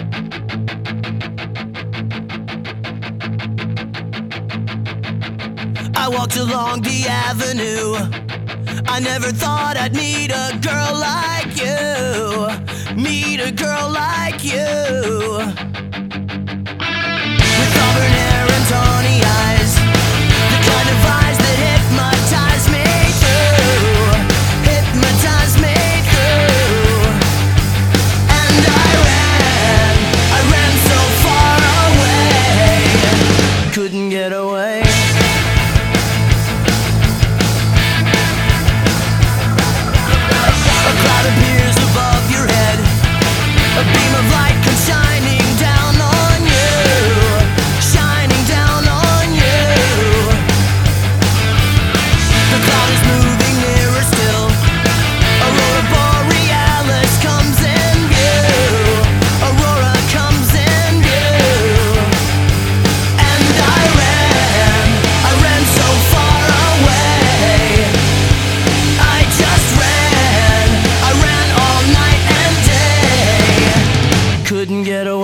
I walked along the avenue. I never thought I'd meet a girl like you. Meet a girl like you. With auburn hair and tawny eyes, the kind of eyes that hypnotize me through. Hypnotize me through. And I ran so far away, couldn't get away. A cloud appears above your head, a beam of light comes shining down on you, shining down on you. The cloud is moving nearer still, Aurora Borealis comes in view, Aurora comes in view. And I ran so far away, I just ran, I ran all night and day, couldn't get away.